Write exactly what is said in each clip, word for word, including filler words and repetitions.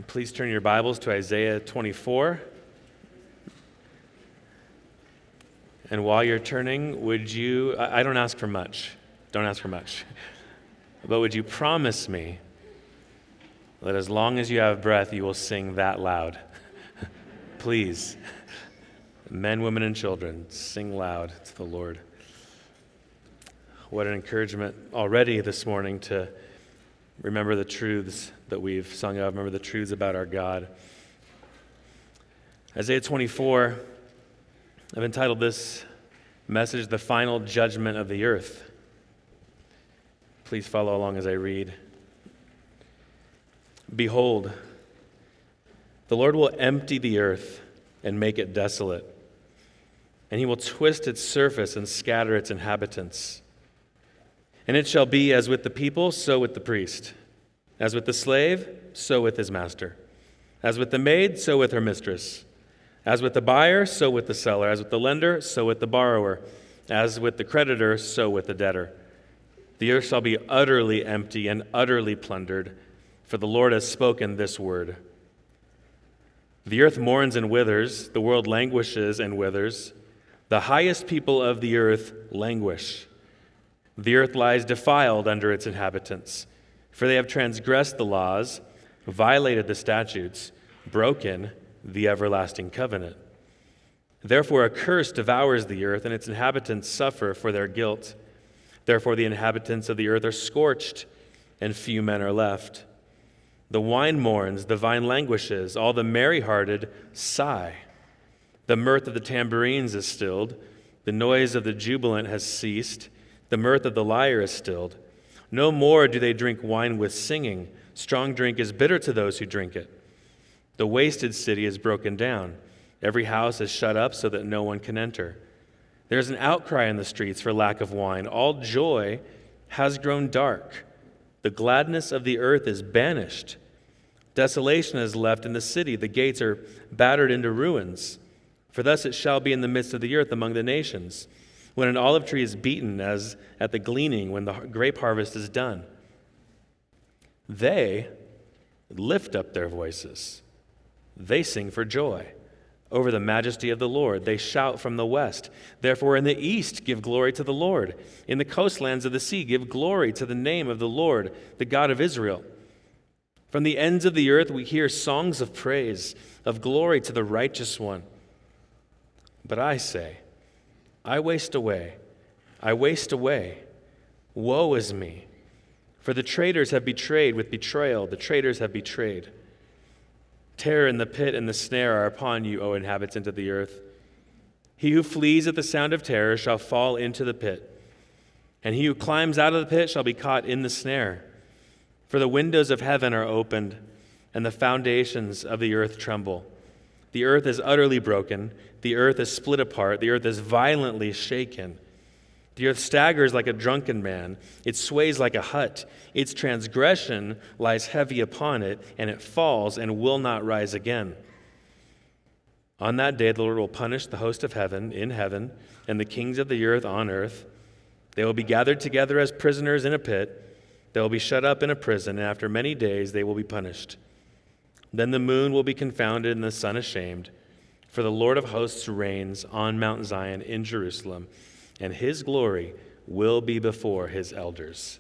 Please turn your Bibles to Isaiah twenty-four. And while you're turning, would you, I I don't ask for much, don't ask for much, but would you promise me that as long as you have breath, you will sing that loud? Please, men, women, and children, sing loud to the Lord. What an encouragement already this morning to remember the truths that we've sung of, remember the truths about our God. Isaiah twenty-four, I've entitled this message, The Final Judgment of the Earth. Please follow along as I read. Behold, the Lord will empty the earth and make it desolate, and he will twist its surface and scatter its inhabitants. And it shall be as with the people, so with the priest. As with the slave, so with his master. As with the maid, so with her mistress. As with the buyer, so with the seller. As with the lender, so with the borrower. As with the creditor, so with the debtor. The earth shall be utterly empty and utterly plundered, for the Lord has spoken this word. The earth mourns and withers, the world languishes and withers. The highest people of the earth languish. The earth lies defiled under its inhabitants, for they have transgressed the laws, violated the statutes, broken the everlasting covenant. Therefore a curse devours the earth, and its inhabitants suffer for their guilt. Therefore the inhabitants of the earth are scorched, and few men are left. The wine mourns, the vine languishes, all the merry-hearted sigh. The mirth of the tambourines is stilled, the noise of the jubilant has ceased, the mirth of the lyre is stilled. No more do they drink wine with singing. Strong drink is bitter to those who drink it. The wasted city is broken down. Every house is shut up so that no one can enter. There is an outcry in the streets for lack of wine. All joy has grown dark. The gladness of the earth is banished. Desolation is left in the city. The gates are battered into ruins. For thus it shall be in the midst of the earth among the nations, when an olive tree is beaten as at the gleaning, when the grape harvest is done. They lift up their voices. They sing for joy over the majesty of the Lord. They shout from the west. Therefore in the east give glory to the Lord. In the coastlands of the sea give glory to the name of the Lord, the God of Israel. From the ends of the earth we hear songs of praise, of glory to the righteous one. But I say, I waste away, I waste away. Woe is me, for the traitors have betrayed with betrayal, the traitors have betrayed. Terror and the pit and the snare are upon you, O inhabitants of the earth. He who flees at the sound of terror shall fall into the pit, and he who climbs out of the pit shall be caught in the snare. For the windows of heaven are opened, and the foundations of the earth tremble. The earth is utterly broken. The earth is split apart. The earth is violently shaken. The earth staggers like a drunken man. It sways like a hut. Its transgression lies heavy upon it, and it falls and will not rise again. On that day the Lord will punish the host of heaven in heaven, and the kings of the earth on earth. They will be gathered together as prisoners in a pit. They will be shut up in a prison, and after many days they will be punished. Then the moon will be confounded and the sun ashamed, for the Lord of hosts reigns on Mount Zion in Jerusalem, and his glory will be before his elders.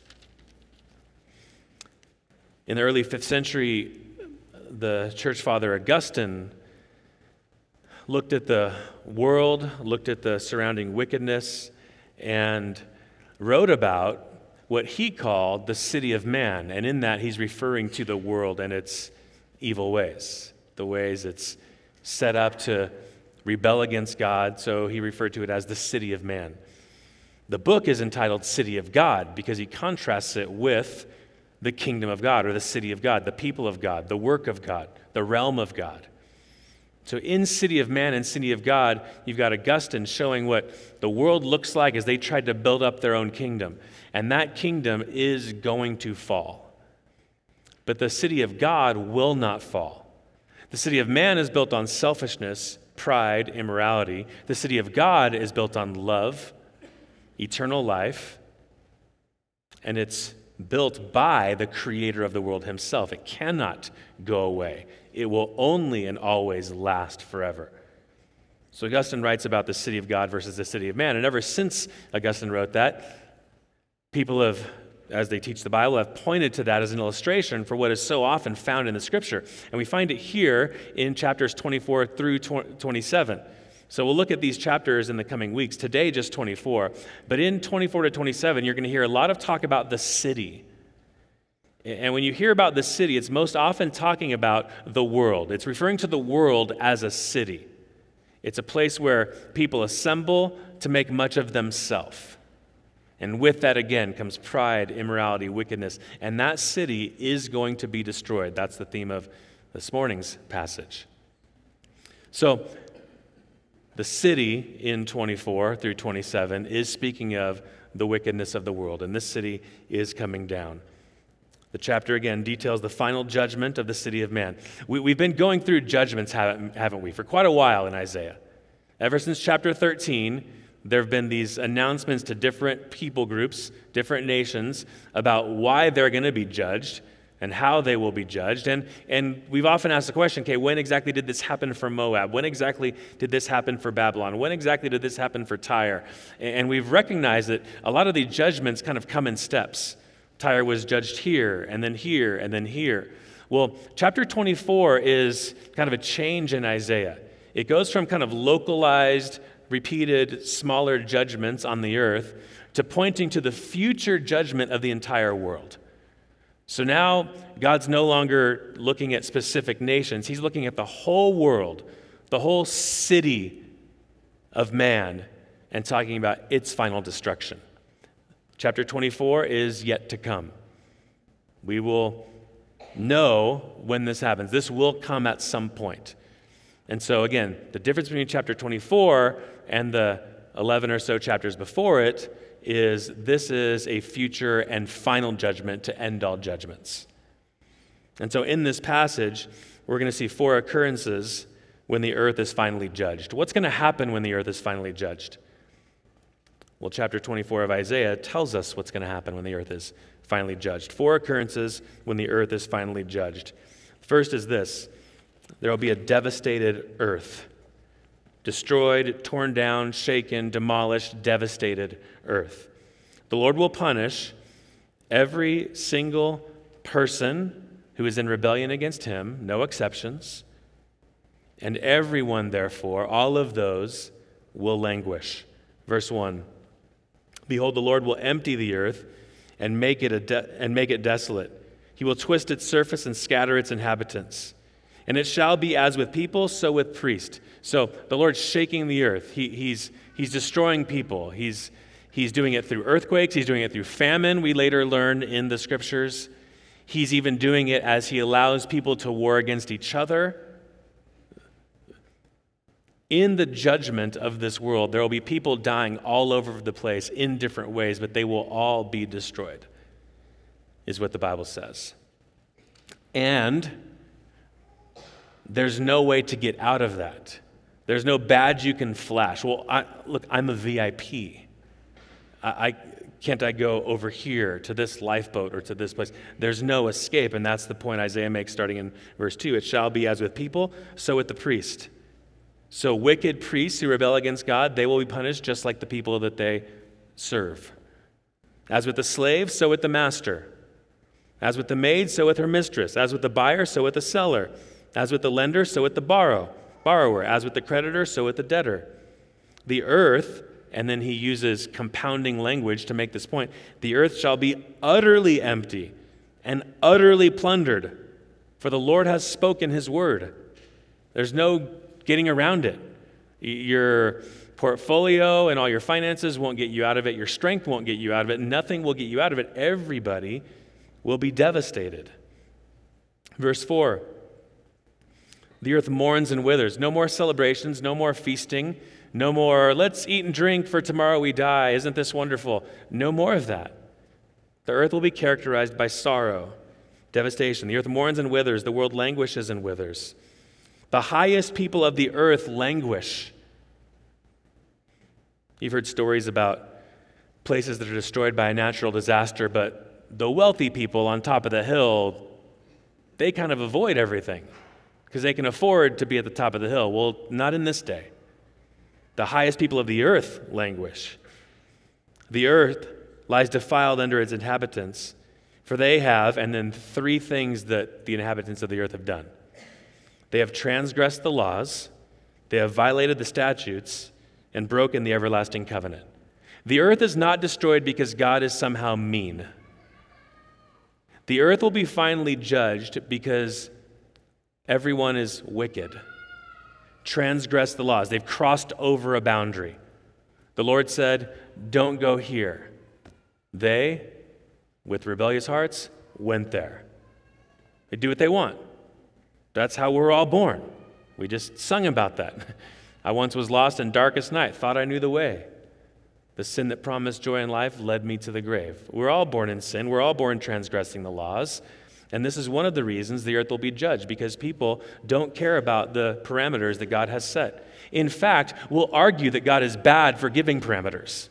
In the early fifth century, the church father Augustine looked at the world, looked at the surrounding wickedness, and wrote about what he called the city of man. And in that, he's referring to the world and its evil ways, the ways it's set up to rebel against God, so he referred to it as the city of man. The book is entitled City of God because he contrasts it with the kingdom of God, or the city of God, the people of God, the work of God, the realm of God. So in City of Man and City of God, you've got Augustine showing what the world looks like as they tried to build up their own kingdom. And that kingdom is going to fall. But the city of God will not fall. The city of man is built on selfishness, pride, immorality. The city of God is built on love, eternal life, and it's built by the creator of the world himself. It cannot go away. It will only and always last forever. So Augustine writes about the city of God versus the city of man. And ever since Augustine wrote that, people have, as they teach the Bible, have pointed to that as an illustration for what is so often found in the Scripture. And we find it here in chapters twenty-four through twenty-seven. So we'll look at these chapters in the coming weeks. Today, just twenty-four. But in twenty-four to twenty-seven, you're going to hear a lot of talk about the city. And when you hear about the city, it's most often talking about the world. It's referring to the world as a city. It's a place where people assemble to make much of themselves. And with that, again, comes pride, immorality, wickedness. And that city is going to be destroyed. That's the theme of this morning's passage. So, the city in twenty-four through twenty-seven is speaking of the wickedness of the world. And this city is coming down. The chapter, again, details the final judgment of the city of man. We, we've been going through judgments, haven't, haven't we, for quite a while in Isaiah. Ever since chapter thirteen, there have been these announcements to different people groups, different nations, about why they're going to be judged and how they will be judged. And, and we've often asked the question, okay, when exactly did this happen for Moab? When exactly did this happen for Babylon? When exactly did this happen for Tyre? And we've recognized that a lot of these judgments kind of come in steps. Tyre was judged here, and then here, and then here. Well, chapter twenty-four is kind of a change in Isaiah. It goes from kind of localized, repeated, smaller judgments on the earth to pointing to the future judgment of the entire world. So now God's no longer looking at specific nations. He's looking at the whole world, the whole city of man, and talking about its final destruction. Chapter twenty-four is yet to come. We will know when this happens. This will come at some point. And so again, the difference between chapter twenty-four and the eleven or so chapters before it is this is a future and final judgment to end all judgments. And so in this passage, we're going to see four occurrences when the earth is finally judged. What's going to happen when the earth is finally judged? Well, chapter twenty-four of Isaiah tells us what's going to happen when the earth is finally judged. Four occurrences when the earth is finally judged. First is this: there will be a devastated earth. Destroyed, torn down, shaken, demolished, devastated earth. The Lord will punish every single person who is in rebellion against him, no exceptions. And everyone, therefore, all of those will languish. Verse one, behold, the Lord will empty the earth and make it a de- and make it desolate. He will twist its surface and scatter its inhabitants. And it shall be as with people, so with priests. So the Lord's shaking the earth. He, he's, he's destroying people. He's, he's doing it through earthquakes. He's doing it through famine, we later learn in the scriptures. He's even doing it as he allows people to war against each other. In the judgment of this world, there will be people dying all over the place in different ways, but they will all be destroyed, is what the Bible says. And there's no way to get out of that. There's no badge you can flash. Well, I, look, I'm a V I P. I, I can't I go over here to this lifeboat or to this place? There's no escape, and that's the point Isaiah makes starting in verse two. It shall be as with people, so with the priest. So wicked priests who rebel against God, they will be punished just like the people that they serve. As with the slave, so with the master. As with the maid, so with her mistress. As with the buyer, so with the seller. As with the lender, so with the borrow, borrower. As with the creditor, so with the debtor. The earth, and then he uses compounding language to make this point, the earth shall be utterly empty and utterly plundered, for the Lord has spoken his word. There's no getting around it. Your portfolio and all your finances won't get you out of it. Your strength won't get you out of it. Nothing will get you out of it. Everybody will be devastated. Verse four. The earth mourns and withers. No more celebrations, no more feasting, no more, let's eat and drink for tomorrow we die. Isn't this wonderful? No more of that. The earth will be characterized by sorrow, devastation. The earth mourns and withers. The world languishes and withers. The highest people of the earth languish. You've heard stories about places that are destroyed by a natural disaster, but the wealthy people on top of the hill, they kind of avoid everything because they can afford to be at the top of the hill. Well, not in this day. The highest people of the earth languish. The earth lies defiled under its inhabitants, for they have, and then three things that the inhabitants of the earth have done. They have transgressed the laws, they have violated the statutes, and broken the everlasting covenant. The earth is not destroyed because God is somehow mean. The earth will be finally judged because everyone is wicked, transgressed the laws. They've crossed over a boundary. The Lord said, don't go here. They, with rebellious hearts, went there. They do what they want. That's how we're all born. We just sung about that. I once was lost in darkest night, thought I knew the way. The sin that promised joy in life led me to the grave. We're all born in sin. We're all born transgressing the laws. And this is one of the reasons the earth will be judged, because people don't care about the parameters that God has set. In fact, we'll argue that God is bad for giving parameters.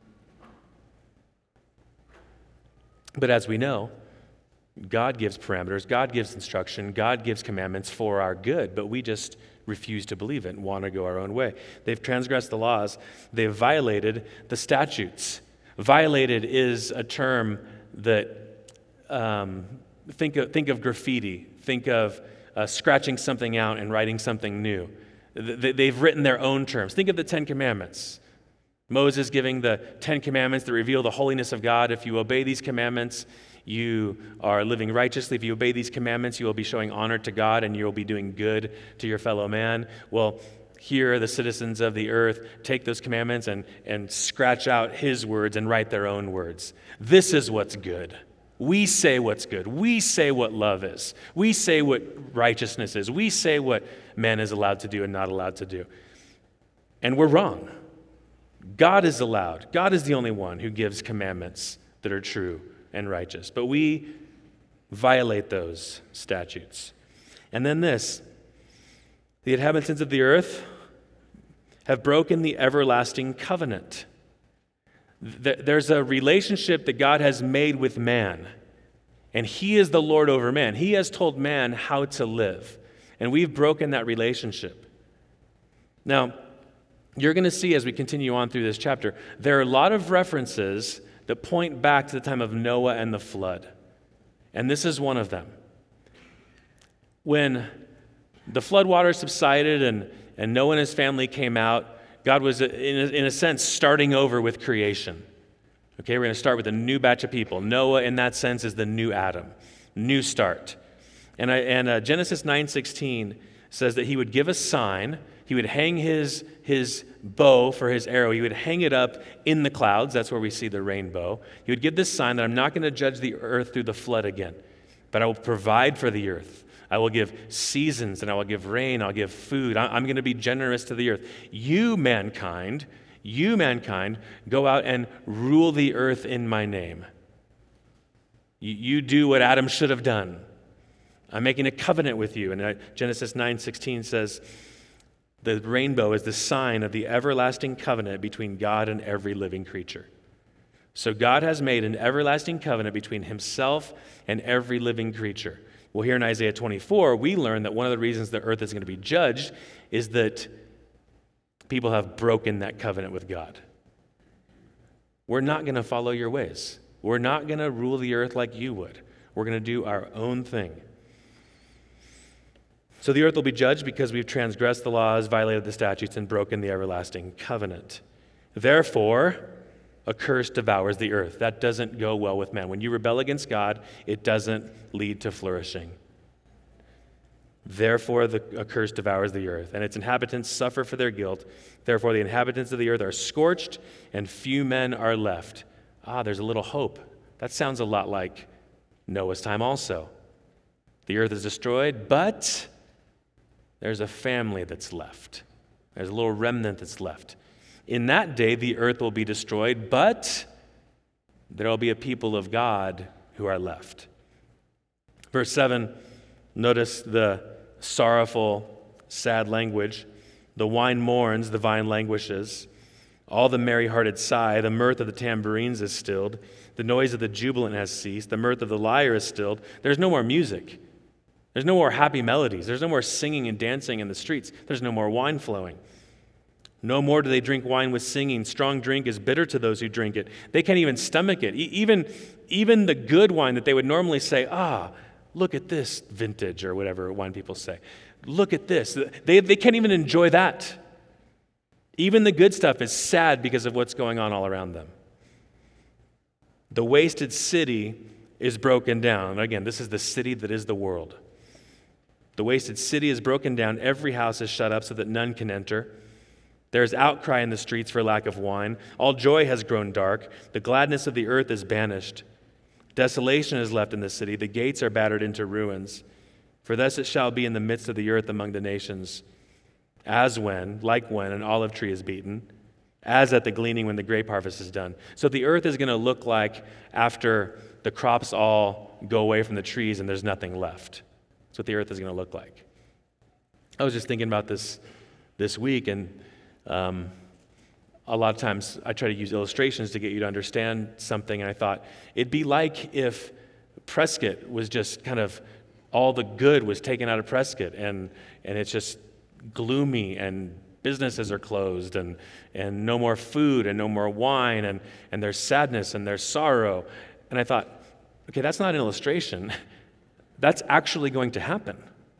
But as we know, God gives parameters, God gives instruction, God gives commandments for our good, but we just refuse to believe it and want to go our own way. They've transgressed the laws. They've violated the statutes. Violated is a term that, um, think of, think of graffiti, think of uh, scratching something out and writing something new. They've written their own terms. Think of the Ten Commandments. Moses giving the Ten Commandments that reveal the holiness of God. If you obey these commandments, you are living righteously. If you obey these commandments, you will be showing honor to God and you will be doing good to your fellow man. Well, here the citizens of the earth take those commandments and, and scratch out his words and write their own words. This is what's good. We say what's good. We say what love is. We say what righteousness is. We say what man is allowed to do and not allowed to do. And we're wrong. God is allowed. God is the only one who gives commandments that are true and righteous. But we violate those statutes. And then this, the inhabitants of the earth have broken the everlasting covenant. There's a relationship that God has made with man, and he is the Lord over man. He has told man how to live, and we've broken that relationship. Now, you're going to see as we continue on through this chapter, there are a lot of references that point back to the time of Noah and the flood. And this is one of them. When the flood waters subsided and, and Noah and his family came out, God was, in a, in a sense, starting over with creation. Okay, we're going to start with a new batch of people. Noah, in that sense, is the new Adam, new start. And, I, and uh, Genesis nine sixteen says that he would give a sign. He would hang his, his bow for his arrow. He would hang it up in the clouds. That's where we see the rainbow. He would give this sign that I'm not going to judge the earth through the flood again, but I will provide for the earth. I will give seasons and I will give rain. I'll give food. I'm going to be generous to the earth. You, mankind, you, mankind, go out and rule the earth in my name. You, you do what Adam should have done. I'm making a covenant with you. And Genesis nine sixteen says, the rainbow is the sign of the everlasting covenant between God and every living creature. So God has made an everlasting covenant between himself and every living creature. Well, here in Isaiah twenty-four, we learn that one of the reasons the earth is going to be judged is that people have broken that covenant with God. We're not going to follow your ways. We're not going to rule the earth like you would. We're going to do our own thing. So the earth will be judged because we've transgressed the laws, violated the statutes, and broken the everlasting covenant. Therefore, a curse devours the earth. That doesn't go well with man. When you rebel against God, it doesn't lead to flourishing. Therefore, the, a curse devours the earth, and its inhabitants suffer for their guilt. Therefore, the inhabitants of the earth are scorched, and few men are left. Ah, there's a little hope. That sounds a lot like Noah's time also. The earth is destroyed, but there's a family that's left. There's a little remnant that's left. In that day, the earth will be destroyed, but there will be a people of God who are left. Verse seven, notice the sorrowful, sad language. The wine mourns, the vine languishes. All the merry-hearted sigh, the mirth of the tambourines is stilled, the noise of the jubilant has ceased, the mirth of the lyre is stilled. There's no more music. There's no more happy melodies. There's no more singing and dancing in the streets. There's no more wine flowing. No more do they drink wine with singing. Strong drink is bitter to those who drink it. They can't even stomach it. E- even, even the good wine that they would normally say, ah, look at this vintage, or whatever wine people say. Look at this. They, they can't even enjoy that. Even the good stuff is sad because of what's going on all around them. The wasted city is broken down. Again, this is the city that is the world. The wasted city is broken down. Every house is shut up so that none can enter. There is outcry in the streets for lack of wine. All joy has grown dark. The gladness of the earth is banished. Desolation is left in the city. The gates are battered into ruins. For thus it shall be in the midst of the earth among the nations. As when, like when, an olive tree is beaten, as at the gleaning when the grape harvest is done. So the earth is going to look like after the crops all go away from the trees and there's nothing left. That's what the earth is going to look like. I was just thinking about this this week, and um, a lot of times I try to use illustrations to get you to understand something, and I thought it'd be like if Prescott was just kind of, all the good was taken out of Prescott, and and it's just gloomy, and businesses are closed, and and no more food, and no more wine, and and there's sadness, and there's sorrow. And I thought, okay, that's not an illustration. That's actually going to happen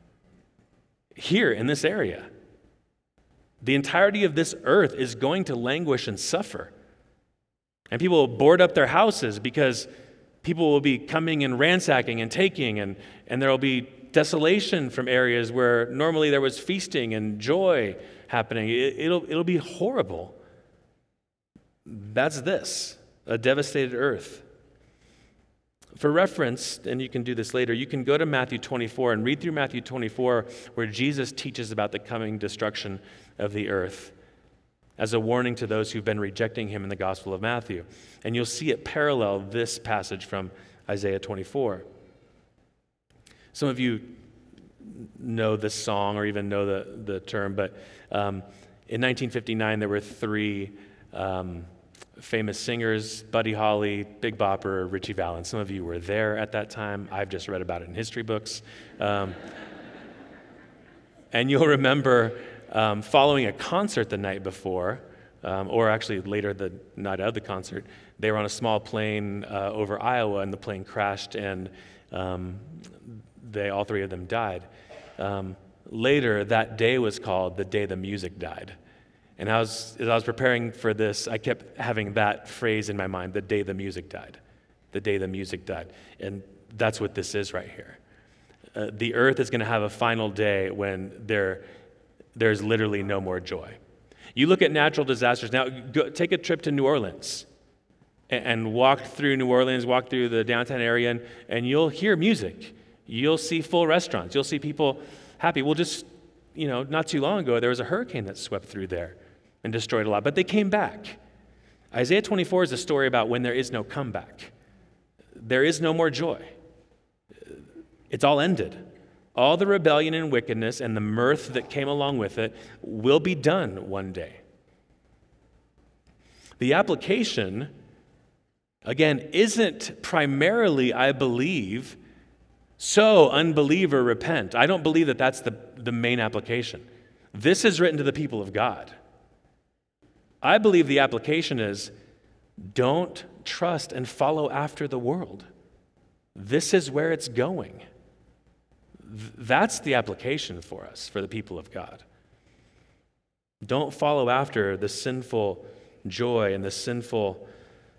here in this area. The entirety of this earth is going to languish and suffer. And people will board up their houses because people will be coming and ransacking and taking, and, and there will be desolation from areas where normally there was feasting and joy happening. It, it'll, it'll be horrible. That's this, a devastated earth. For reference, and you can do this later, you can go to Matthew twenty-four and read through Matthew twenty-four, where Jesus teaches about the coming destruction of the earth as a warning to those who've been rejecting him in the Gospel of Matthew. And you'll see it parallel this passage from Isaiah twenty-four. Some of you know this song or even know the, the term, but um, in nineteen fifty-nine there were three um, famous singers: Buddy Holly, Big Bopper, Ritchie Valens. Some of you were there at that time. I've just read about it in history books. Um, and you'll remember um, following a concert the night before, um, or actually later the night of the concert, they were on a small plane uh, over Iowa, and the plane crashed, and um, they all three of them died. Um, later, that day was called the day the music died. And I was, as I was preparing for this, I kept having that phrase in my mind, the day the music died. The day the music died. And that's what this is right here. Uh, the earth is going to have a final day when there, there's literally no more joy. You look at natural disasters. Now, go, take a trip to New Orleans and, and walk through New Orleans, walk through the downtown area, and, and you'll hear music. You'll see full restaurants. You'll see people happy. Well, just, you know, not too long ago, there was a hurricane that swept through there and destroyed a lot, but they came back. Isaiah twenty-four is a story about when there is no comeback. There is no more joy. It's all ended. All the rebellion and wickedness and the mirth that came along with it will be done one day. The application, again, isn't primarily, I believe, so unbeliever repent. I don't believe that that's the, the main application. This is written to the people of God. I believe the application is, don't trust and follow after the world. This is where it's going. That's the application for us, for the people of God. Don't follow after the sinful joy and the sinful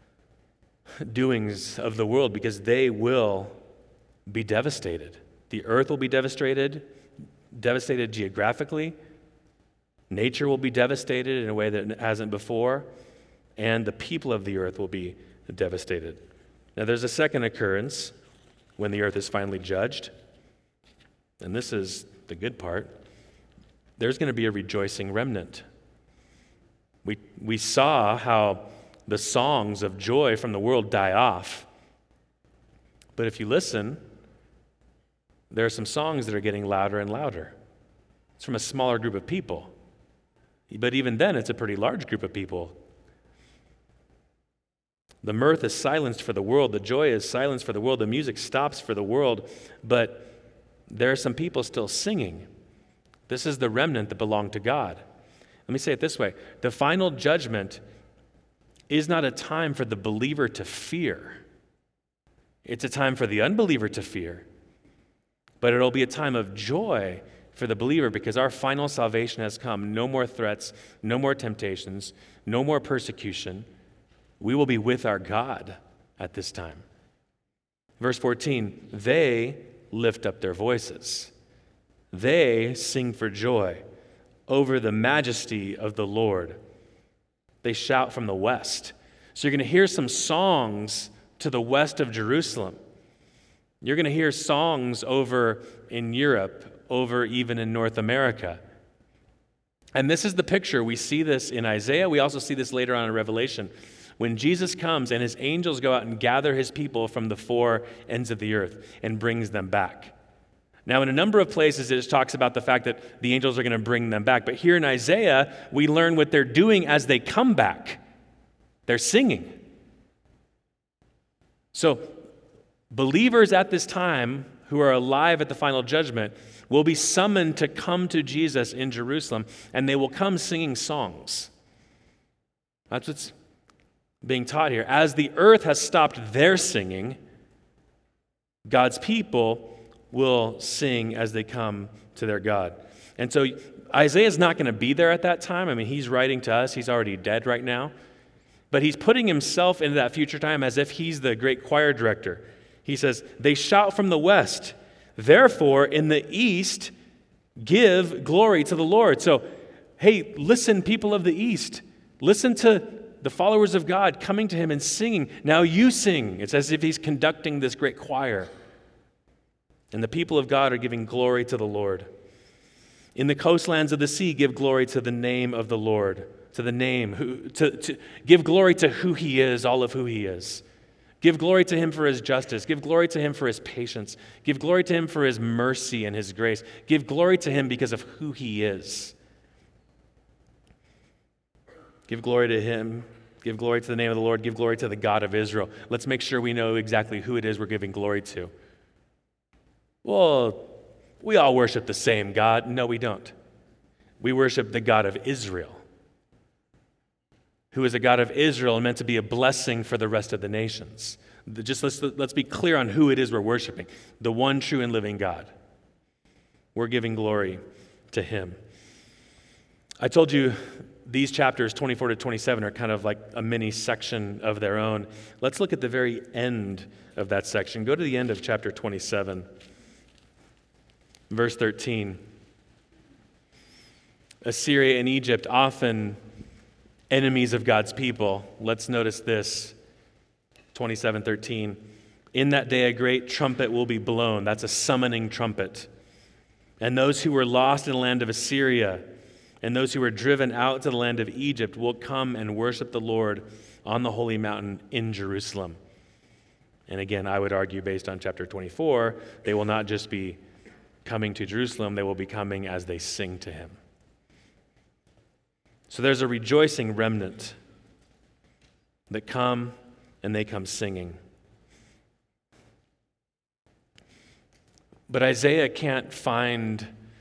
doings of the world, because they will be devastated. The earth will be devastated, devastated geographically. Nature will be devastated in a way that it hasn't before, and the people of the earth will be devastated. Now, there's a second occurrence when the earth is finally judged, and this is the good part. There's going to be a rejoicing remnant. We, we saw how the songs of joy from the world die off. But if you listen, there are some songs that are getting louder and louder. It's from a smaller group of people. But even then, it's a pretty large group of people The mirth is silenced for the world. The joy is silenced for the world. The music stops for the world. But there are some people still singing. This is the remnant that belong to God. Let me say it this way. The final judgment is not a time for the believer to fear. It's a time for the unbeliever to fear. But it'll be a time of joy for the believer because our final salvation has come. No more threats, no more temptations, no more persecution. We will be with our God at this time. Verse fourteen, they lift up their voices. They sing for joy over the majesty of the Lord. They shout from the west. So you're going to hear some songs to the west of Jerusalem. You're going to hear songs over in Europe, over even in North America. And this is the picture. We see this in Isaiah. We also see this later on in Revelation. When Jesus comes and his angels go out and gather his people from the four ends of the earth and brings them back. Now, in a number of places, it talks about the fact that the angels are going to bring them back. But here in Isaiah, we learn what they're doing as they come back. They're singing. So, believers at this time who are alive at the final judgment will be summoned to come to Jesus in Jerusalem, and they will come singing songs. That's what's being taught here. As the earth has stopped their singing, God's people will sing as they come to their God. And so Isaiah's not going to be there at that time. I mean, he's writing to us. He's already dead right now. But he's putting himself into that future time as if he's the great choir director. He says, they shout from the west. Therefore, in the east, give glory to the Lord. So, hey, listen, people of the east. Listen to the followers of God coming to him and singing. Now you sing. It's as if he's conducting this great choir. And the people of God are giving glory to the Lord. In the coastlands of the sea, give glory to the name of the Lord, to the name, who, to, to give glory to who he is, all of who he is. Give glory to him for his justice. Give glory to him for his patience. Give glory to him for his mercy and his grace. Give glory to him because of who he is. Give glory to him. Give glory to the name of the Lord. Give glory to the God of Israel. Let's make sure we know exactly who it is we're giving glory to. Well, we all worship the same God. No, we don't. We worship the God of Israel, who is a God of Israel and meant to be a blessing for the rest of the nations. Just let's, let's be clear on who it is we're worshiping. The one true and living God. We're giving glory to him. I told you these chapters, twenty-four to twenty-seven, are kind of like a mini section of their own. Let's look at the very end of that section. Go to the end of chapter twenty-seven. Verse thirteen. Assyria and Egypt, often enemies of God's people. Let's notice this. twenty-seven thirteen. In that day a great trumpet will be blown. That's a summoning trumpet. And those who were lost in the land of Assyria and those who were driven out to the land of Egypt will come and worship the Lord on the holy mountain in Jerusalem. And again, I would argue based on chapter twenty-four, they will not just be coming to Jerusalem, they will be coming as they sing to him. So there's a rejoicing remnant that come and they come singing. But Isaiah can't find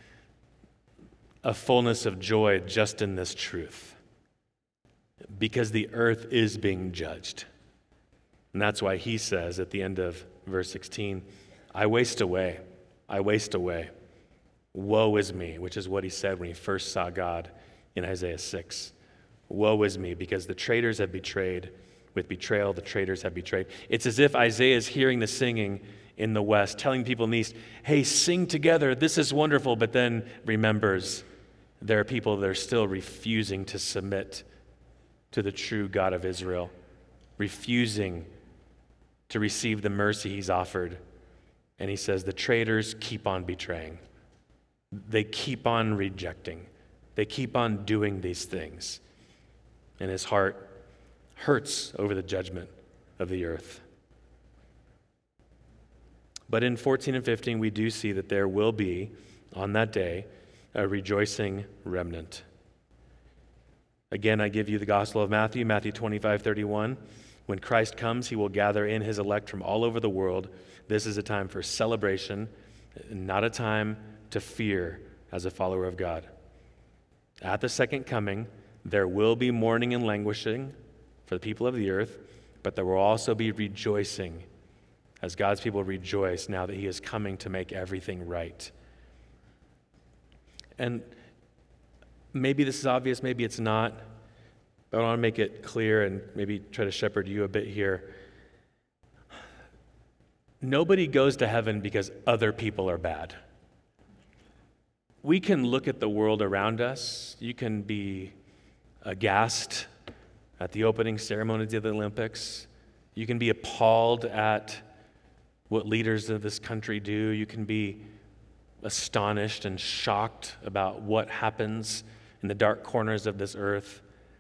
a fullness of joy just in this truth, because the earth is being judged. And that's why he says at the end of verse sixteen, I waste away. I waste away. Woe is me, which is what he said when he first saw God in Isaiah six. Woe is me, because the traitors have betrayed. With betrayal, the traitors have betrayed. It's as if Isaiah is hearing the singing in the west, telling people in the east, hey, sing together, this is wonderful, but then remembers there are people that are still refusing to submit to the true God of Israel, refusing to receive the mercy he's offered. And he says, the traitors keep on betraying. They keep on rejecting. They keep on doing these things. And his heart hurts over the judgment of the earth. But in fourteen and fifteen, we do see that there will be, on that day, a rejoicing remnant. Again, I give you the Gospel of Matthew, Matthew twenty-five thirty-one. When Christ comes, he will gather in his elect from all over the world. This is a time for celebration, not a time to fear as a follower of God. At the second coming, there will be mourning and languishing for the people of the earth, but there will also be rejoicing as God's people rejoice now that he is coming to make everything right. And maybe this is obvious, maybe it's not, but I want to make it clear and maybe try to shepherd you a bit here. Nobody goes to heaven because other people are bad. We can look at the world around us. You can be aghast at the opening ceremonies of the Olympics. You can be appalled at what leaders of this country do. You can be astonished and shocked about what happens in the dark corners of this earth.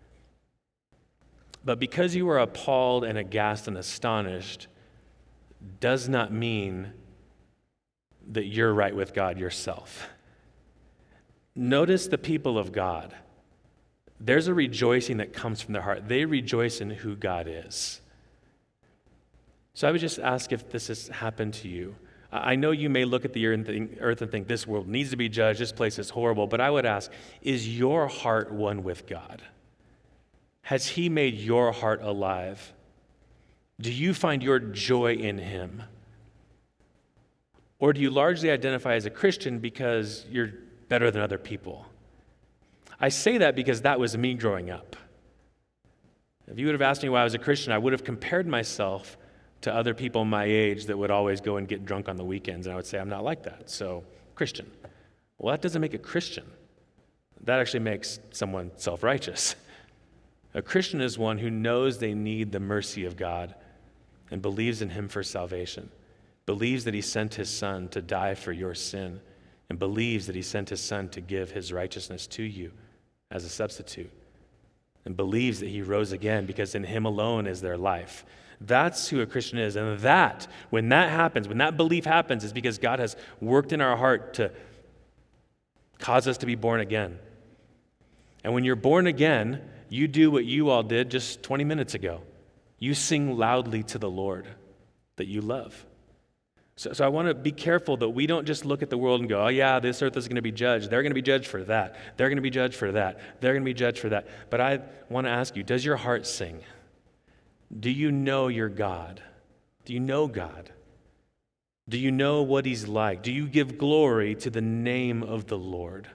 But because you are appalled and aghast and astonished does not mean that you're right with God yourself. Notice the people of God. There's a rejoicing that comes from their heart. They rejoice in who God is. So I would just ask if this has happened to you. I know you may look at the earth and think this world needs to be judged, this place is horrible, but I would ask, is your heart one with God? Has he made your heart alive? Do you find your joy in him? Or do you largely identify as a Christian because you're better than other people? I say that because that was me growing up. If you would have asked me why I was a Christian, I would have compared myself to other people my age that would always go and get drunk on the weekends, and I would say, I'm not like that, so Christian. Well, that doesn't make a Christian. That actually makes someone self-righteous. A Christian is one who knows they need the mercy of God and believes in him for salvation, believes that he sent his son to die for your sin, and believes that he sent his son to give his righteousness to you as a substitute, and believes that he rose again because in him alone is their life. That's who a Christian is. And that, when that happens, when that belief happens, is because God has worked in our heart to cause us to be born again. And when you're born again, you do what you all did just twenty minutes ago. You sing loudly to the Lord that you love. So, so I want to be careful that we don't just look at the world and go, oh yeah, this earth is going to be judged. They're going to be judged for that. They're going to be judged for that. They're going to be judged for that. But I want to ask you, does your heart sing? Do you know your God? Do you know God? Do you know what he's like? Do you give glory to the name of the Lord?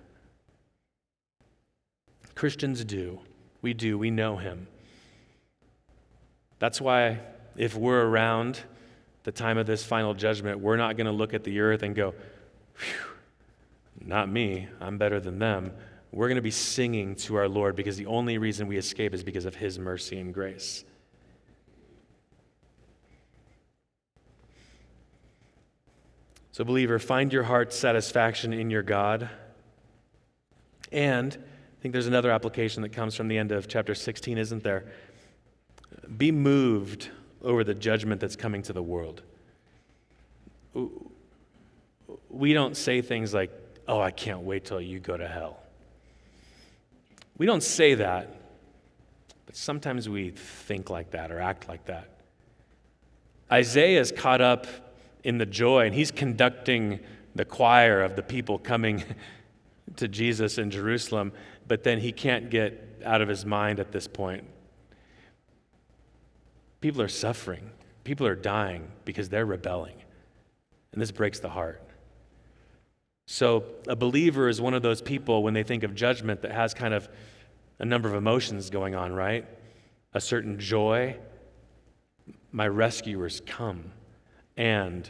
Christians do. We do. We know him. That's why if we're around the time of this final judgment, we're not going to look at the earth and go, phew, not me, I'm better than them. We're going to be singing to our Lord because the only reason we escape is because of his mercy and grace. So, believer, find your heart's satisfaction in your God. And I think there's another application that comes from the end of chapter sixteen, isn't there? Be moved over the judgment that's coming to the world. We don't say things like, oh, I can't wait till you go to hell. We don't say that, but sometimes we think like that or act like that. Isaiah is caught up in the joy, and he's conducting the choir of the people coming to Jesus in Jerusalem, but then he can't get out of his mind at this point. People are suffering. People are dying because they're rebelling, and this breaks the heart. So a believer is one of those people, when they think of judgment, that has kind of a number of emotions going on, right? A certain joy. My rescuer's come. And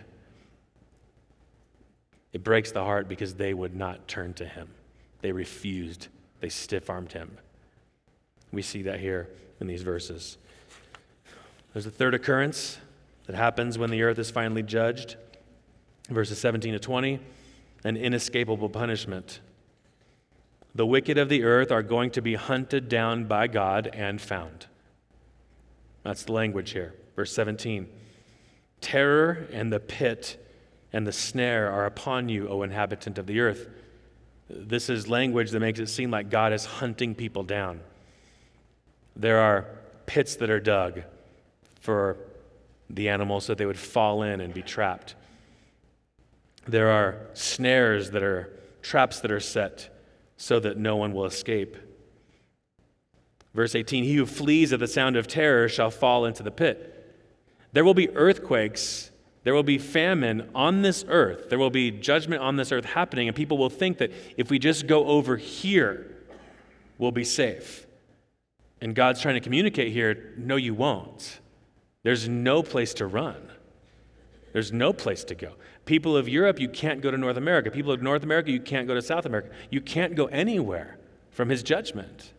it breaks the heart because they would not turn to him. They refused. They stiff-armed him. We see that here in these verses. There's a third occurrence that happens when the earth is finally judged. Verses seventeen to twenty, an inescapable punishment. The wicked of the earth are going to be hunted down by God and found. That's the language here. Verse seventeen. Terror and the pit and the snare are upon you, O inhabitant of the earth. This is language that makes it seem like God is hunting people down. There are pits that are dug, for the animals so they would fall in and be trapped. There are snares that are traps that are set so that no one will escape. Verse eighteen, he who flees at the sound of terror shall fall into the pit. There will be earthquakes, there will be famine on this earth, there will be judgment on this earth happening, and people will think that if we just go over here, we'll be safe. And God's trying to communicate here, no, you won't. There's no place to run. There's no place to go. People of Europe, you can't go to North America. People of North America, you can't go to South America. You can't go anywhere from his judgment.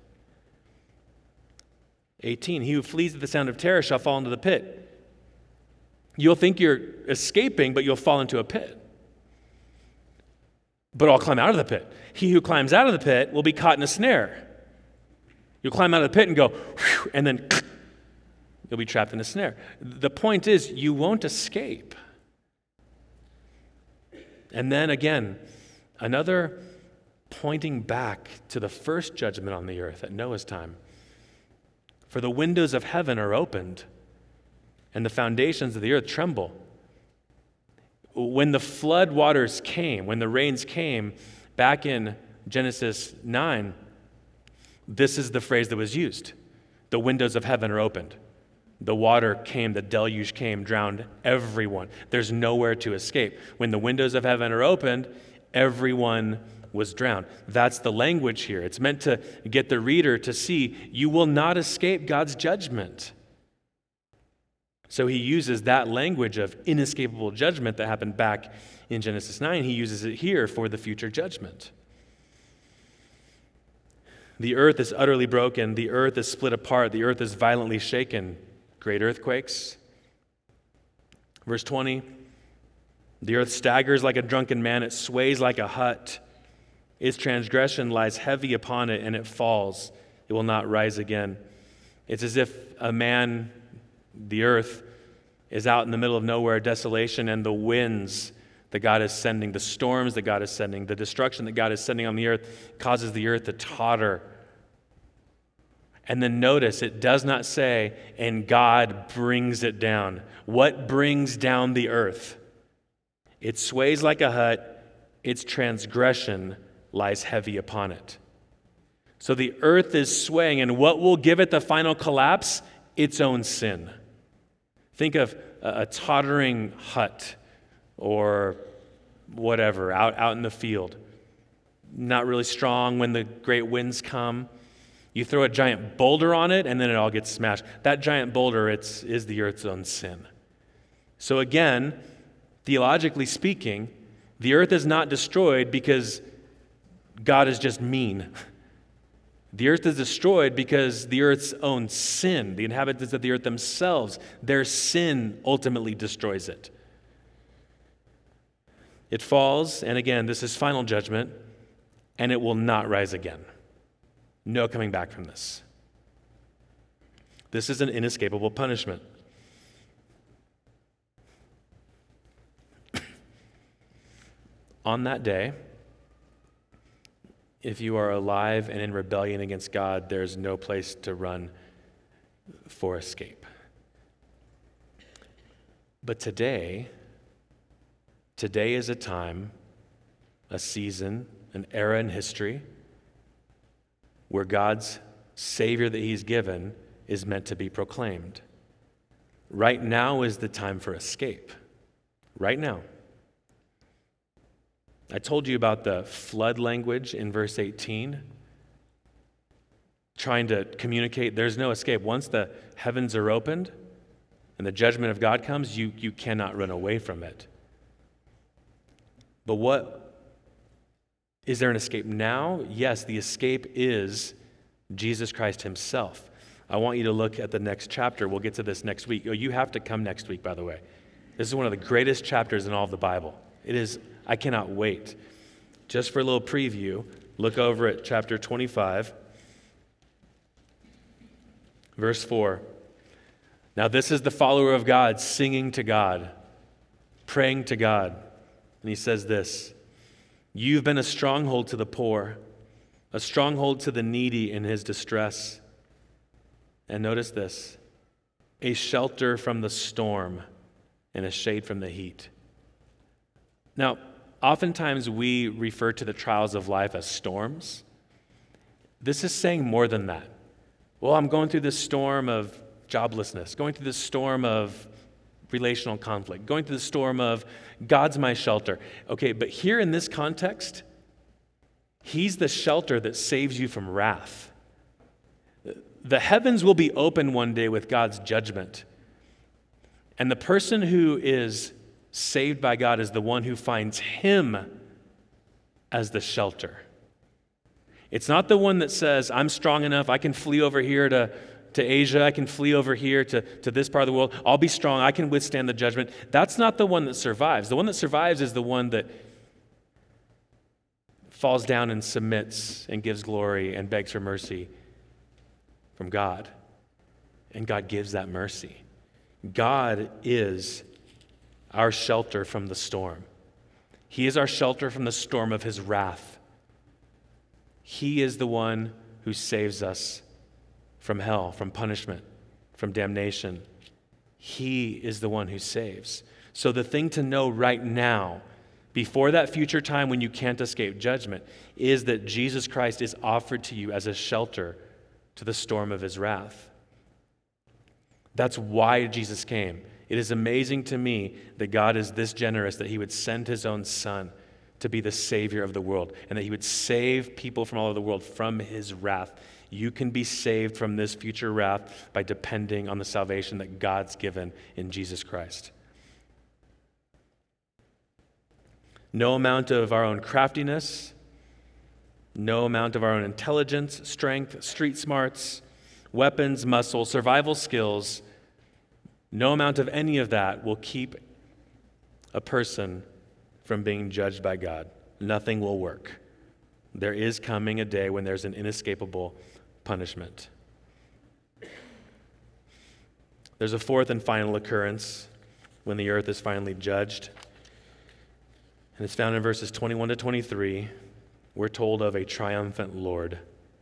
eighteen, he who flees at the sound of terror shall fall into the pit. You'll think you're escaping, but you'll fall into a pit. But I'll climb out of the pit. He who climbs out of the pit will be caught in a snare. You'll climb out of the pit and go, whew, and then you'll be trapped in a snare. The point is, you won't escape. And then again, another pointing back to the first judgment on the earth at Noah's time. For the windows of heaven are opened, and the foundations of the earth tremble. When the flood waters came, when the rains came, back in Genesis nine, this is the phrase that was used. The windows of heaven are opened. The water came, the deluge came, drowned everyone. There's nowhere to escape. When the windows of heaven are opened, everyone was drowned. That's the language here. It's meant to get the reader to see you will not escape God's judgment. So he uses that language of inescapable judgment that happened back in Genesis nine. He uses it here for the future judgment. The earth is utterly broken. The earth is split apart. The earth is violently shaken. Great earthquakes. Verse twenty, the earth staggers like a drunken man. It sways like a hut. Its transgression lies heavy upon it, and it falls. It will not rise again. It's as if a man, the earth, is out in the middle of nowhere, desolation, and the winds that God is sending, the storms that God is sending, the destruction that God is sending on the earth causes the earth to totter. And then notice, it does not say, and God brings it down. What brings down the earth? It sways like a hut. Its transgression lies heavy upon it. So the earth is swaying, and what will give it the final collapse? Its own sin. Think of a, a tottering hut or whatever out, out in the field. Not really strong when the great winds come. You throw a giant boulder on it, and then it all gets smashed. That giant boulder it's, is the earth's own sin. So again, theologically speaking, the earth is not destroyed because God is just mean. The earth is destroyed because the earth's own sin, the inhabitants of the earth themselves, their sin ultimately destroys it. It falls, and again, this is final judgment, and it will not rise again. No coming back from this. This is an inescapable punishment. On that day, if you are alive and in rebellion against God, there's no place to run for escape. But today, today is a time, a season, an era in history where God's Savior that He's given is meant to be proclaimed. Right now is the time for escape. Right now. I told you about the flood language in verse eighteen, trying to communicate there's no escape. Once the heavens are opened and the judgment of God comes, you, you cannot run away from it. But what is there an escape now? Yes, the escape is Jesus Christ Himself. I want you to look at the next chapter. We'll get to this next week. Oh, you have to come next week, by the way. This is one of the greatest chapters in all of the Bible. It is, I cannot wait. Just for a little preview, look over at chapter twenty-five, verse four. Now this is the follower of God singing to God, praying to God. And he says this, "You've been a stronghold to the poor, a stronghold to the needy in his distress." And notice this, a shelter from the storm and a shade from the heat. Now, oftentimes we refer to the trials of life as storms. This is saying more than that. Well, I'm going through this storm of joblessness, going through this storm of relational conflict, going through the storm of God's my shelter. Okay, but here in this context, He's the shelter that saves you from wrath. The heavens will be open one day with God's judgment. And the person who is saved by God is the one who finds Him as the shelter. It's not the one that says, I'm strong enough, I can flee over here to, to Asia, I can flee over here to, to this part of the world, I'll be strong, I can withstand the judgment. That's not the one that survives. The one that survives is the one that falls down and submits and gives glory and begs for mercy from God. And God gives that mercy. God is our shelter from the storm. He is our shelter from the storm of His wrath. He is the one who saves us from hell, from punishment, from damnation. He is the one who saves. So the thing to know right now, before that future time when you can't escape judgment, is that Jesus Christ is offered to you as a shelter to the storm of His wrath. That's why Jesus came. It is amazing to me that God is this generous that He would send His own Son to be the Savior of the world, and that He would save people from all over the world from His wrath. You can be saved from this future wrath by depending on the salvation that God's given in Jesus Christ. No amount of our own craftiness, no amount of our own intelligence, strength, street smarts, weapons, muscle, survival skills, no amount of any of that will keep a person from being judged by God. Nothing will work. There is coming a day when there's an inescapable punishment. There's a fourth and final occurrence when the earth is finally judged. And it's found in verses twenty-one to twenty-three. We're told of a triumphant Lord.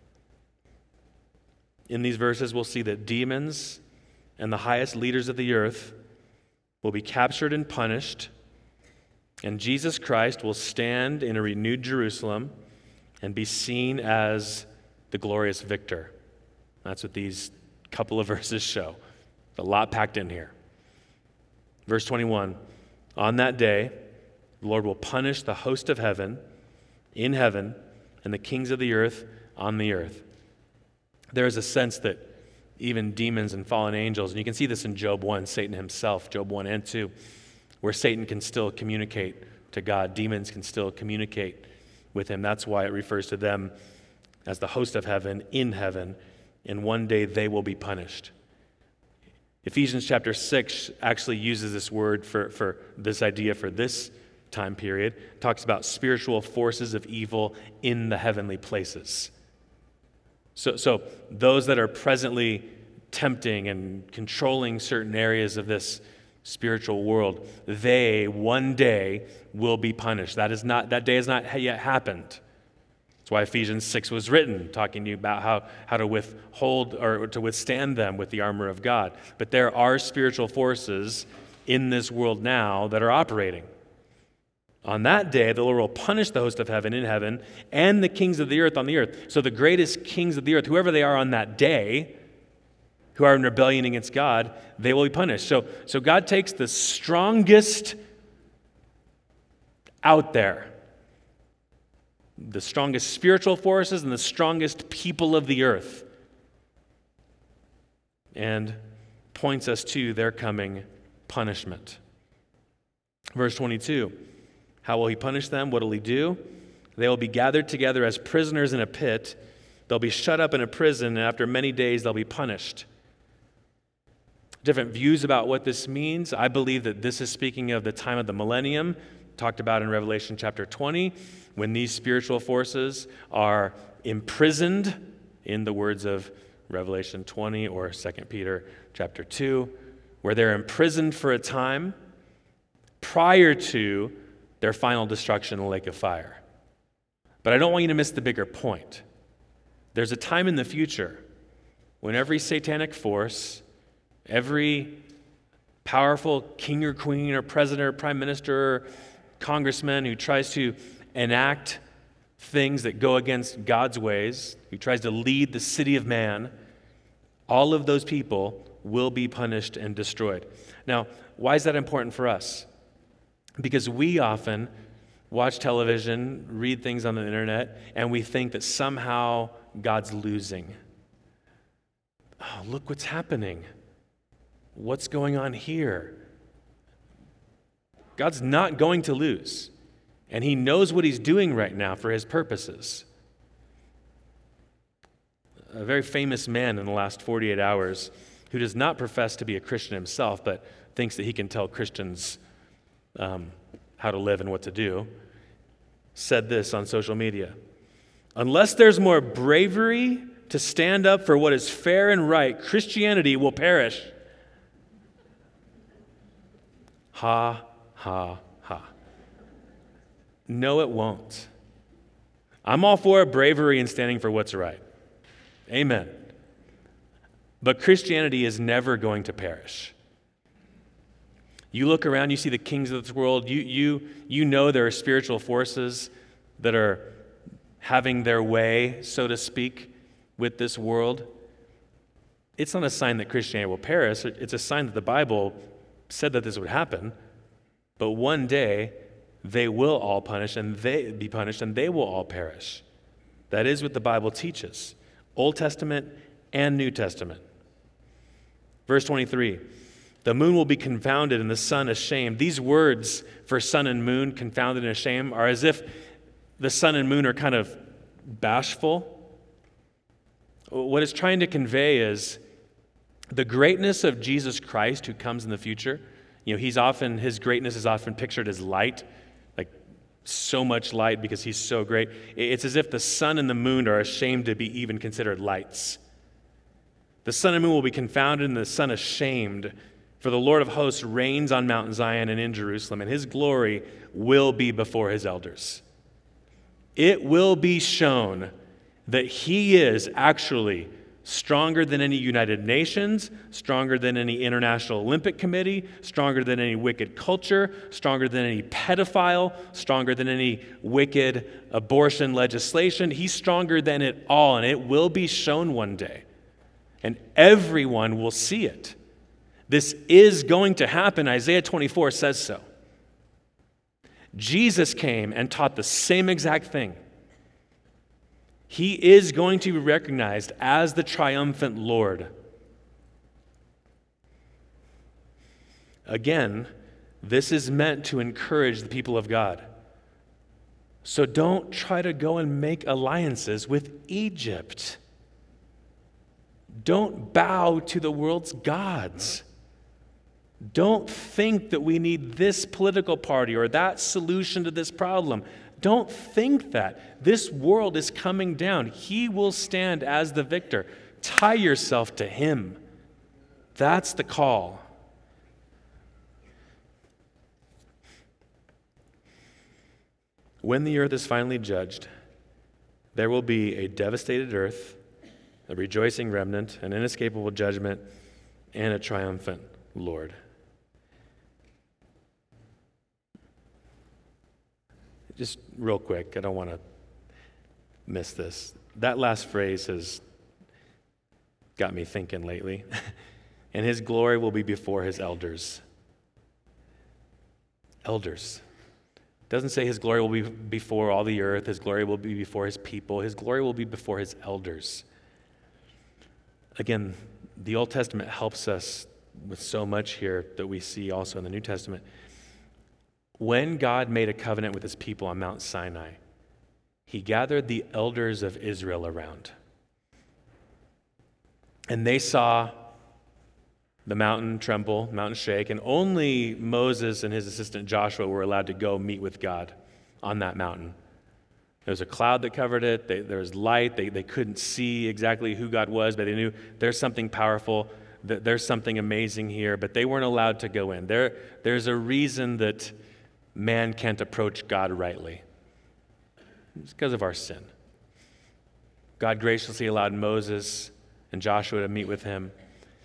In these verses, we'll see that demons and the highest leaders of the earth will be captured and punished, and Jesus Christ will stand in a renewed Jerusalem and be seen as the glorious victor. That's what these couple of verses show. A lot packed in here. Verse twenty-one, on that day, the Lord will punish the host of heaven in heaven and the kings of the earth on the earth. There is a sense that even demons and fallen angels, and you can see this in Job one, Satan himself, Job one and two, where Satan can still communicate to God. Demons can still communicate with Him. That's why it refers to them as the host of heaven in heaven, and one day they will be punished. Ephesians chapter six actually uses this word for, for this idea for this time period. It talks about spiritual forces of evil in the heavenly places. So, so those that are presently tempting and controlling certain areas of this spiritual world, they one day will be punished. That is not that day has not yet happened. That's why Ephesians six was written, talking to you about how, how to withhold or to withstand them with the armor of God. But there are spiritual forces in this world now that are operating. On that day, the Lord will punish the host of heaven in heaven and the kings of the earth on the earth. So the greatest kings of the earth, whoever they are on that day, who are in rebellion against God, they will be punished. So, so God takes the strongest out there, the strongest spiritual forces and the strongest people of the earth, and points us to their coming punishment. Verse twenty-two, how will He punish them? What will He do? They will be gathered together as prisoners in a pit. They'll be shut up in a prison, and after many days they'll be punished. Different views about what this means. I believe that this is speaking of the time of the millennium, talked about in Revelation chapter twenty, when these spiritual forces are imprisoned, in the words of Revelation twenty or Second Peter chapter two, where they're imprisoned for a time prior to their final destruction in the lake of fire. But I don't want you to miss the bigger point. There's a time in the future when every satanic force Every powerful king or queen or president or prime minister or congressman who tries to enact things that go against God's ways, who tries to lead the city of man, all of those people will be punished and destroyed. Now, why is that important for us? Because we often watch television, read things on the internet, and we think that somehow God's losing. Oh, look what's happening. What's going on here? God's not going to lose, and he knows what he's doing right now for his purposes. A very famous man in the last forty-eight hours who does not profess to be a Christian himself, but thinks that he can tell Christians um, how to live and what to do, said this on social media: "Unless there's more bravery to stand up for what is fair and right, Christianity will perish." Ha, ha, ha. No, it won't. I'm all for bravery and standing for what's right. Amen. But Christianity is never going to perish. You look around, you see the kings of this world, you, you, you know there are spiritual forces that are having their way, so to speak, with this world. It's not a sign that Christianity will perish. It's a sign that the Bible said that this would happen. But one day, they will all punish and they be punished and they will all perish. That is what the Bible teaches. Old Testament and New Testament. Verse twenty-three, "The moon will be confounded and the sun ashamed." These words for sun and moon, confounded and ashamed, are as if the sun and moon are kind of bashful. What it's trying to convey is the greatness of Jesus Christ who comes in the future. You know, he's often, his greatness is often pictured as light, like so much light because he's so great. It's as if the sun and the moon are ashamed to be even considered lights. The sun and moon will be confounded and the sun ashamed, for the Lord of hosts reigns on Mount Zion and in Jerusalem, and his glory will be before his elders. It will be shown that he is actually stronger than any United Nations, stronger than any International Olympic Committee, stronger than any wicked culture, stronger than any pedophile, stronger than any wicked abortion legislation. He's stronger than it all, and it will be shown one day. And everyone will see it. This is going to happen. Isaiah twenty-four says so. Jesus came and taught the same exact thing. He is going to be recognized as the triumphant Lord. Again, this is meant to encourage the people of God. So don't try to go and make alliances with Egypt. Don't bow to the world's gods. Don't think that we need this political party or that solution to this problem. Don't think that. This world is coming down. He will stand as the victor. Tie yourself to him. That's the call. When the earth is finally judged, there will be a devastated earth, a rejoicing remnant, an inescapable judgment, and a triumphant Lord. Just real quick, I don't want to miss this. That last phrase has got me thinking lately. And his glory will be before his elders. Elders. It doesn't say his glory will be before all the earth. His glory will be before his people. His glory will be before his elders. Again, the Old Testament helps us with so much here that we see also in the New Testament. When God made a covenant with his people on Mount Sinai, he gathered the elders of Israel around. And they saw the mountain tremble, mountain shake, and only Moses and his assistant Joshua were allowed to go meet with God on that mountain. There was a cloud that covered it. They, there was light. They, they couldn't see exactly who God was, but they knew there's something powerful, that there's something amazing here, but they weren't allowed to go in. There, there's a reason that man can't approach God rightly. It's because of our sin. God graciously allowed Moses and Joshua to meet with him.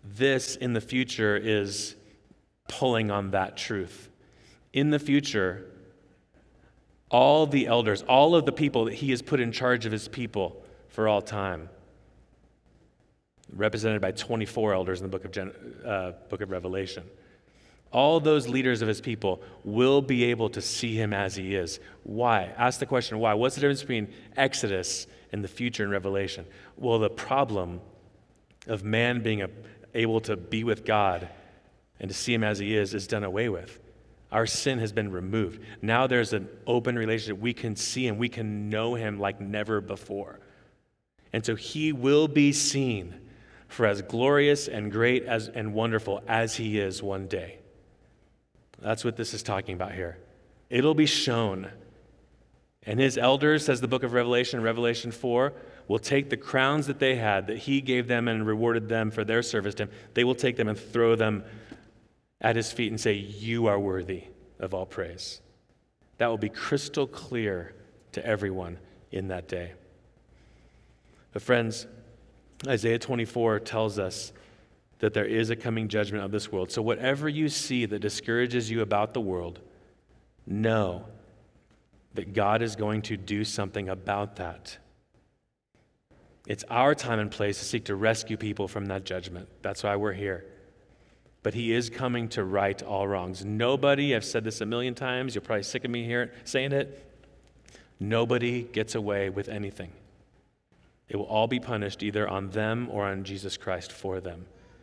This in the future is pulling on that truth. In the future, all the elders, all of the people that he has put in charge of his people for all time, represented by twenty-four elders in the book of, Gen- uh, book of Revelation, all those leaders of his people will be able to see him as he is. Why? Ask the question, why? What's the difference between Exodus and the future in Revelation? Well, the problem of man being a, able to be with God and to see him as he is is done away with. Our sin has been removed. Now there's an open relationship. We can see him. We can know him like never before. And so he will be seen for as glorious and great as and wonderful as he is one day. That's what this is talking about here. It'll be shown. And his elders, says the book of Revelation, Revelation four, will take the crowns that they had, that he gave them and rewarded them for their service to him. They will take them and throw them at his feet and say, you are worthy of all praise. That will be crystal clear to everyone in that day. But friends, Isaiah twenty-four tells us that there is a coming judgment of this world. So whatever you see that discourages you about the world, know that God is going to do something about that. It's our time and place to seek to rescue people from that judgment. That's why we're here. But he is coming to right all wrongs. Nobody, I've said this a million times, you're probably sick of me here saying it, nobody gets away with anything. It will all be punished either on them or on Jesus Christ for them.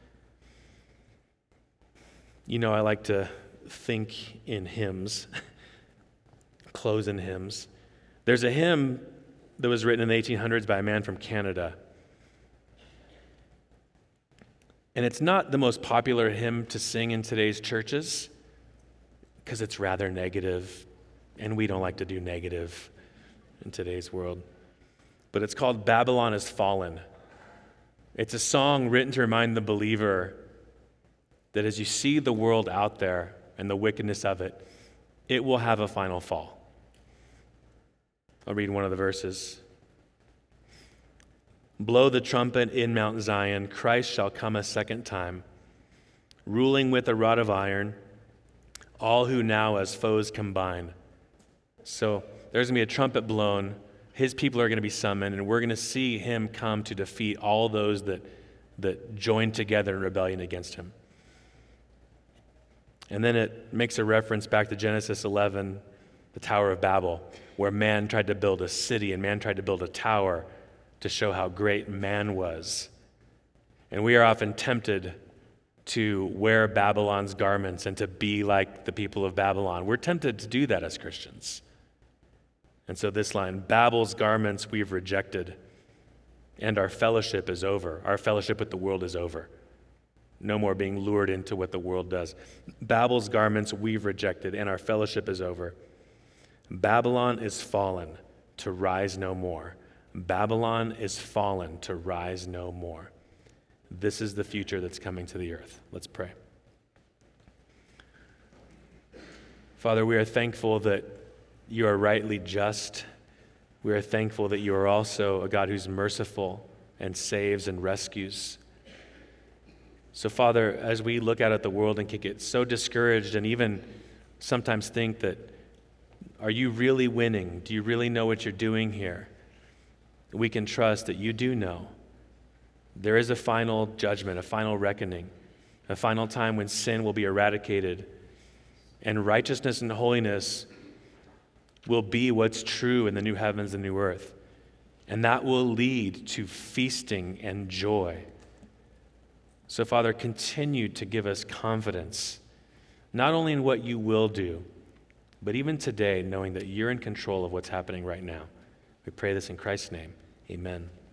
You know, I like to think in hymns, close in hymns. There's a hymn that was written in the eighteen hundreds by a man from Canada. And it's not the most popular hymn to sing in today's churches because it's rather negative, and we don't like to do negative in today's world. But it's called Babylon Is Fallen. It's a song written to remind the believer that as you see the world out there and the wickedness of it, it will have a final fall. I'll read one of the verses. Blow the trumpet in Mount Zion, Christ shall come a second time, ruling with a rod of iron, all who now as foes combine. So there's going to be a trumpet blown, his people are going to be summoned, and we're going to see him come to defeat all those that, that join together in rebellion against him. And then it makes a reference back to Genesis eleven, the Tower of Babel, where man tried to build a city and man tried to build a tower to show how great man was. And we are often tempted to wear Babylon's garments and to be like the people of Babylon. We're tempted to do that as Christians. And so this line, Babel's garments we've rejected, and our fellowship is over. Our fellowship with the world is over. No more being lured into what the world does. Babel's garments we've rejected, and our fellowship is over. Babylon is fallen to rise no more. Babylon is fallen to rise no more. This is the future that's coming to the earth. Let's pray. Father, we are thankful that you are rightly just. We are thankful that you are also a God who's merciful and saves and rescues. So, Father, as we look out at the world and can get so discouraged and even sometimes think that, are you really winning? Do you really know what you're doing here? We can trust that you do know. There is a final judgment, a final reckoning, a final time when sin will be eradicated and righteousness and holiness will be what's true in the new heavens and new earth. And that will lead to feasting and joy. So, Father, continue to give us confidence, not only in what you will do, but even today, knowing that you're in control of what's happening right now. We pray this in Christ's name. Amen.